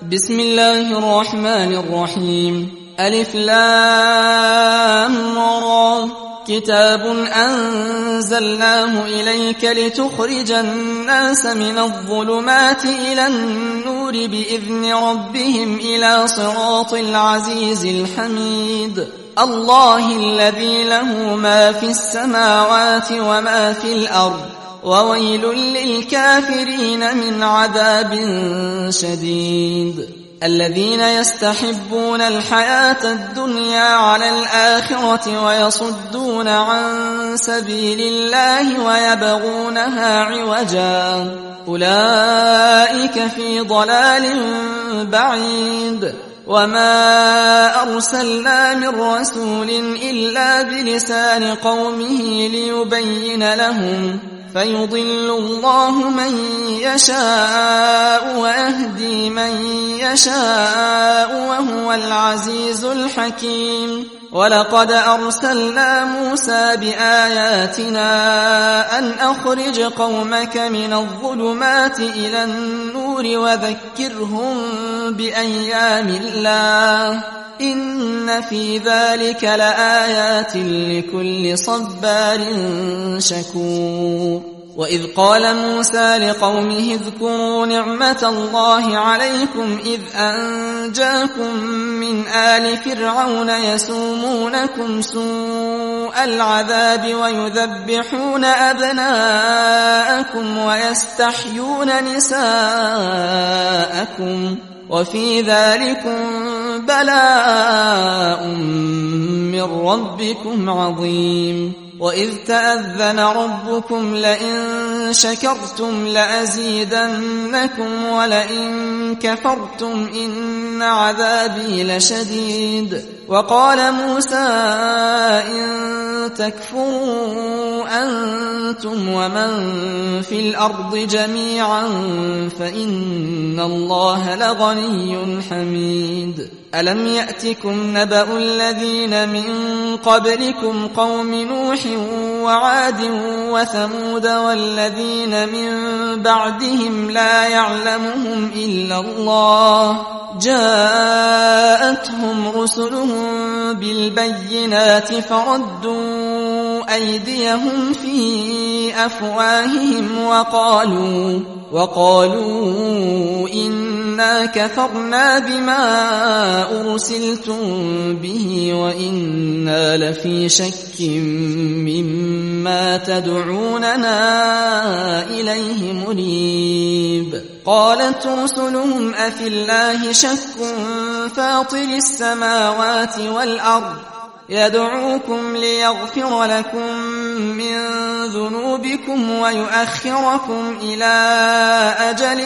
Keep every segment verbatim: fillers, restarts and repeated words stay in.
بسم الله الرحمن الرحيم. ألف لام را. كتاب أنزلناه إليك لتخرج الناس من الظلمات إلى النور بإذن ربهم إلى صراط العزيز الحميد. الله الذي له ما في السماوات وما في الأرض، وويل للكافرين من عذاب شديد. الذين يستحبون الحياة الدنيا على الآخرة ويصدون عن سبيل الله ويبغونها عوجا، أولئك في ضلال بعيد. وما أرسلنا من رسول إلا بلسان قومه ليبين لهم، فيضل الله من يشاء ويهدي من يشاء وهو العزيز الحكيم. ولقد أرسلنا موسى بآياتنا أن أخرج قومك من الظلمات إلى النور وذكرهم بأيام الله، إن في ذلك لآيات لكل صبار شكور. وإذ قال موسى لقومه اذكروا نعمة الله عليكم إذ أنجاكم من آل فرعون يسومونكم سوء العذاب ويذبحون أبناءكم ويستحيون نساءكم، وفي ذلكم بلاء من ربكم عظيم. وإذ تأذن ربكم لئن شكرتم لأزيدنكم ولئن كفرتم إن عذابي لشديد. وقال موسى إن تكفروا أنتم ومن في الأرض جميعا فإن الله لغني حميد. ألم يأتكم نبأ الذين من قبلكم قوم نوح وعاد وثمود والذين من بعدهم لا يعلمهم إلا الله، جاءتهم رسلهم بالبينات فردوا أيديهم في أفواههم وقالوا وقالوا إنا كفرنا بما أرسلتم به وإنا لفي شك مما تدعوننا إليه مريب. قالت رسلهم أفي الله شك فاطر السماوات والأرض يدعوكم ليغفر لكم من ذنوبكم ويؤخركم إلى أجل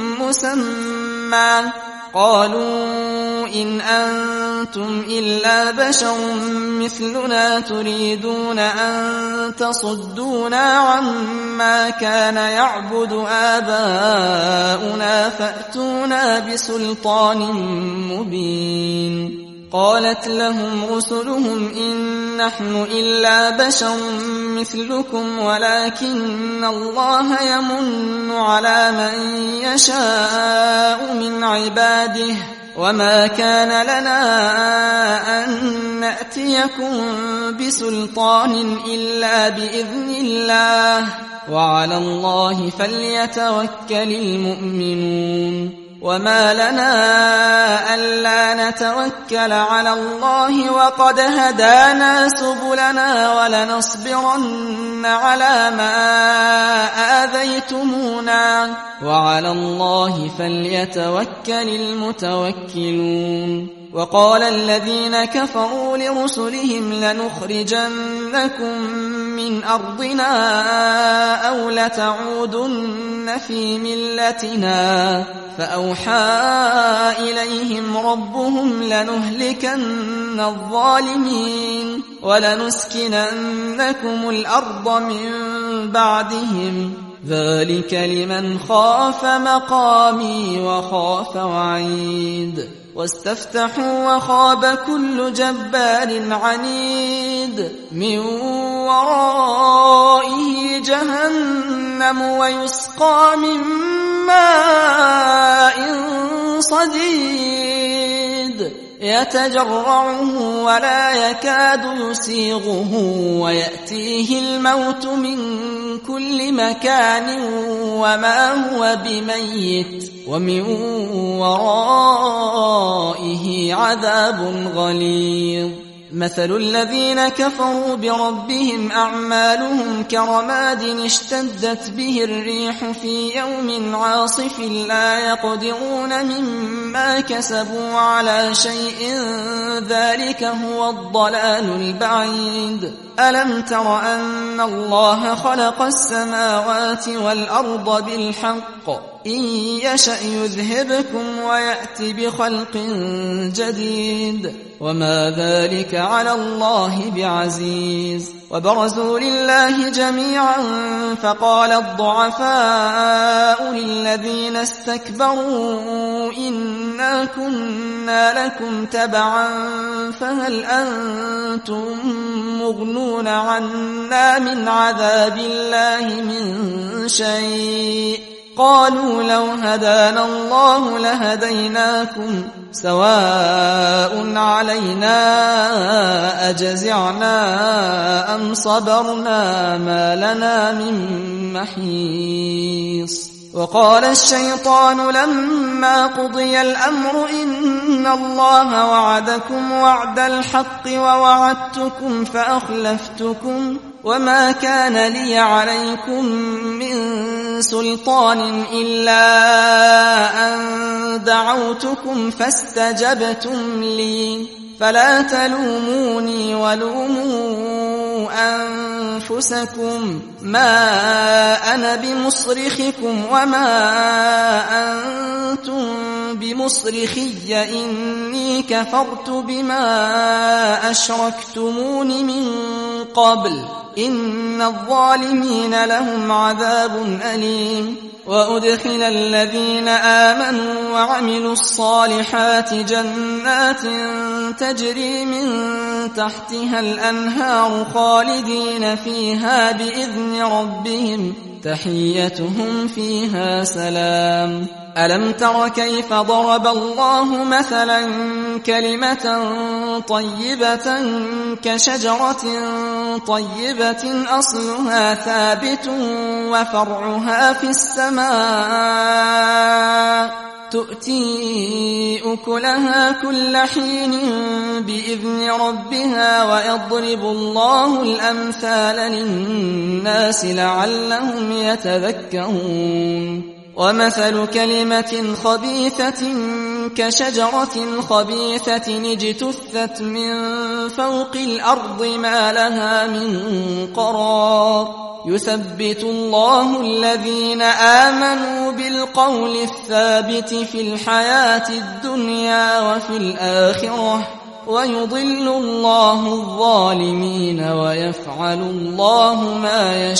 مسمى. قالوا إن أنتم إلا بشر مثلنا تريدون أن تصدونا عما كان يعبد آباؤنا فأتونا بسلطان مبين. قالت لهم رسلهم إن نحن إلا بشر مثلكم ولكن الله يمن على من يشاء من عباده، وما كان لنا أن نأتيكم بسلطان إلا بإذن الله، وعلى الله فليتوكل المؤمنون. وما لنا ألا نتوكل على الله وقد هدانا سبلنا ولنصبرن على ما آذيتمونا، وعلى الله فليتوكل المتوكلون. وقال الذين كفروا لرسلهم لنخرجنكم من أرضنا أو لتعودن في ملتنا، فأوحى إليهم ربهم لنهلكن الظالمين ولنسكننكم الأرض من بعدهم، ذلك لمن خاف مقامي وخاف وعيد. واستفتحوا وخاب كل جبار عنيد من ورائه جهنم ويسقى من ماء صديد يتجرعه ولا يكاد يسيغه ويأتيه الموت من كل مكان وما هو بميت ومن ورائه عذاب غليظ. مثل الذين كفروا بربهم أعمالهم كرماد اشتدت به الريح في يوم عاصف لا يقدرون مما كسبوا على شيء ذلك هو الضلال البعيد. ألم تر أن الله خلق السماوات والأرض بالحق إن يشأ يذهبكم ويأت بخلق جديد وما ذلك على الله بعزيز. وبرزوا لله جميعا فقال الضعفاء للذين استكبروا إنا كنا لكم تبعا فهل أنتم مغنون عنا من عذاب الله من شيء قالوا لو هدانا الله لهديناكم سواء علينا أجزعنا أم صبرنا ما لنا من محيص. وقال الشيطان لما قضي الأمر إن الله وعدكم وعد الحق ووعدتكم فأخلفتكم وما كان لي عليكم من سلطان إلا أن دعوتكم فاستجبتم لي فلا تلوموني ولوموا أنفسكم ما أنا بمصرخكم وما أنتم بمصرخي إني كفرت بما أشركتمون من قبل إن الظالمين لهم عذاب أليم. وأدخل الذين آمنوا وعملوا الصالحات جنات تجري من تحتها الأنهار خالدين فيها بإذن ربهم تحيتهم فيها سلام. ألم تر كيف ضرب الله مثلا كلمة طيبة كشجرة طيبة أصلها ثابت وفرعها في السماء تؤتي أكلها كل حين بإذن ربها ويضرب الله الأمثال للناس لعلهم يتذكرون. ومثل كلمة خبيثة كشجرة خبيثة اجتثت من فوق الأرض ما لها من قرار يثبت الله الذين آمنوا بالقول الثابت في الحياة الدنيا وفي الآخرة ويضل الله الظالمين ويفعل الله ما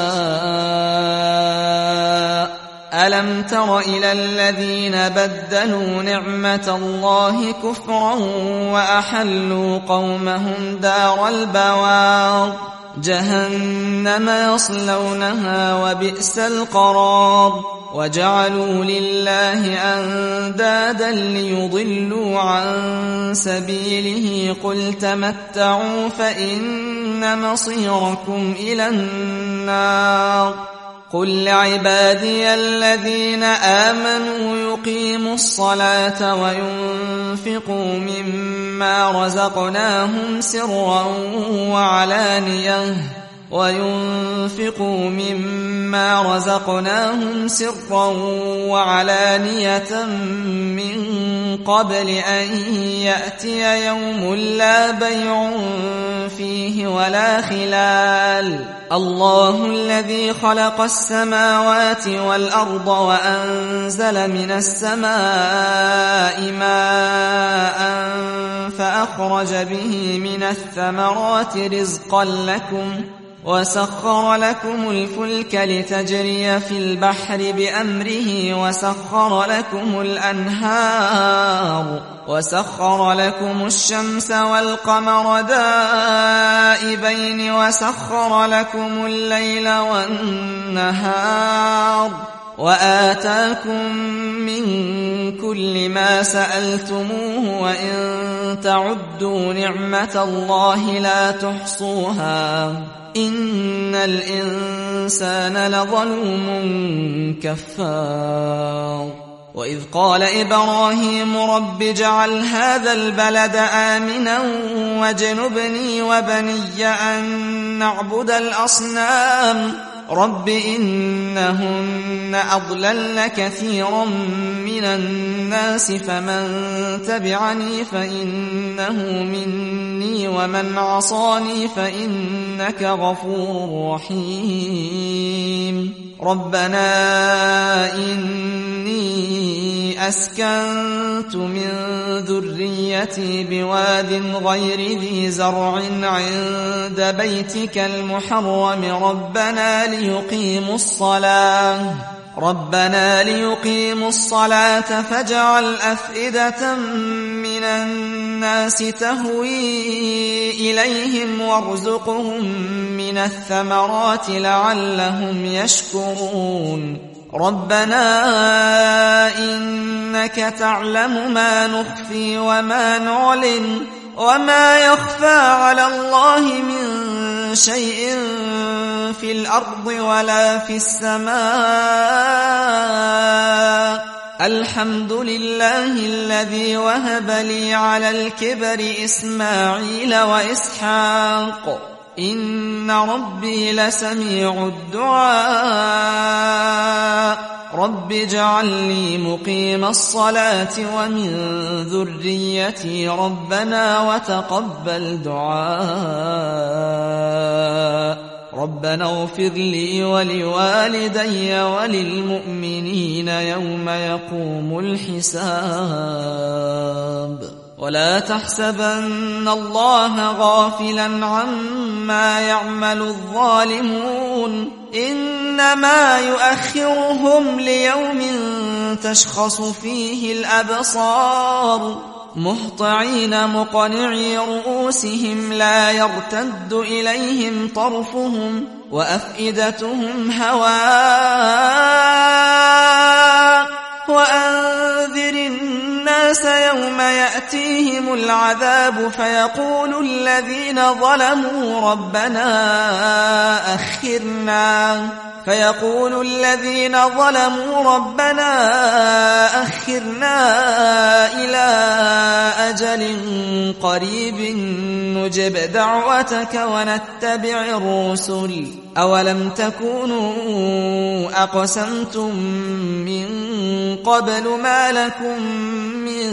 يشاء. ألم تر إلى الذين بدلوا نعمة الله كفرا وأحلوا قومهم دار البوار جهنم يصلونها وبئس القرار وجعلوا لله أندادا ليضلوا عن سبيله قل تمتعوا فإن مصيركم إلى النار. قل لعبادي الذين آمنوا يقيموا الصلاة وينفقوا مما رزقناهم سرا وعلانية وينفقوا مما رزقناهم سرا وعلانية من قبل أن يأتي يوم لا بيع فيه ولا خلال. الله الذي خلق السماوات والأرض وأنزل من السماء ماء فأخرج به من الثمرات رزقا لكم وسخر لكم الفلك لتجري في البحر بأمره وسخر لكم الأنهار وسخر لكم الشمس والقمر دائبين وسخر لكم الليل والنهار وآتاكم من كل ما سألتموه وإن تعدوا نعمة الله لا تحصوها إن الإنسان لظلوم كفار. وإذ قال إبراهيم رب اجعل هذا البلد آمنا واجنبني وبني أن نعبد الأصنام رب إنهن أضللن كثيرا من الناس فمن تبعني فإنه مني ومن عصاني فإنك غفور رحيم. ربنا إني أسكنت من ذريتي بواد غير ذي زرع عند بيتك المحرم ربنا ليقيموا الصلاة ربنا ليقيموا الصلاة فاجعل أفئدة من الناس تهوي إليهم وارزقهم من الثمرات لعلهم يشكرون. ربنا إنك تعلم ما نخفي وما نعلن وما يخفى على الله من شيء في الأرض ولا في السماء الحمد لله الذي وهب لي على الكبر إسماعيل وإسحاق إن ربي لسميع الدعاء رب اجعل لي مقيم الصلاة ومن ذريتي ربنا وتقبل دعاء ربنا اغفر لي ولوالدي وللمؤمنين يوم يقوم الحساب. ولا تحسبن الله غافلا عما يعمل الظالمون إنما يؤخرهم ليوم تشخص فيه الأبصار مهطعين مقنعي رؤوسهم لا يرتد إليهم طرفهم وأفئدتهم هواء. وأنذر الناس يوم يأتيهم العذاب فيقول الذين ظلموا ربنا أخرنا فيقول الذين ظلموا ربنا أخرنا إلى أجل قريب نجب دعوتك ونتبع الرسل أولم تكونوا أقسمتم من قبل ما لكم من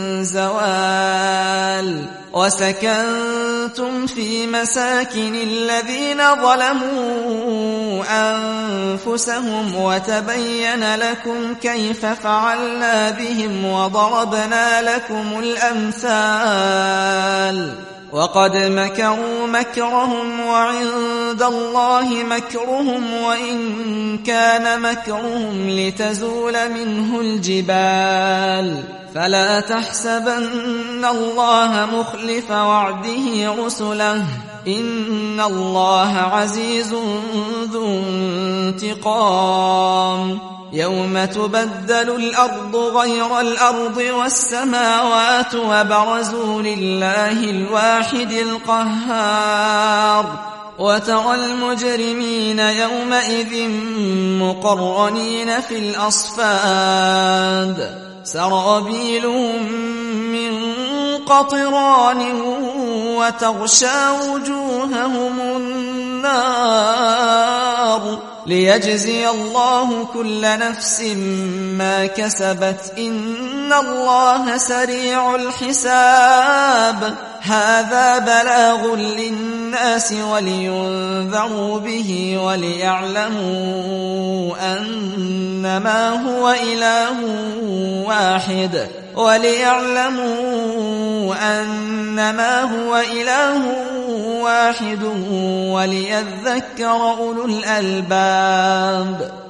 زوال وسكنتم في مساكن الذين ظلموا أنفسهم وتبين لكم كيف فعلنا بهم وضربنا لكم الأمثال وقد مكروا مكرهم وعند الله مكرهم وإن كان مكرهم لتزول منه الجبال فلا تحسبن الله مخلف وعده رسله إن الله عزيز ذو انتقام. يوم تبدل الأرض غير الأرض والسماوات وبرزوا لله الواحد القهار وترى المجرمين يومئذ مقرنين في الأصفاد سرابيلهم من قطران وتغشى وجوههم النار ليجزي الله كل نفس ما كسبت إن الله سريع الحساب. هذا بلاغ للناس ولينذروا به وليعلموا أنما هو إله واحد وليعلموا أنما هو إله واحد وليذكر أولو الألباب.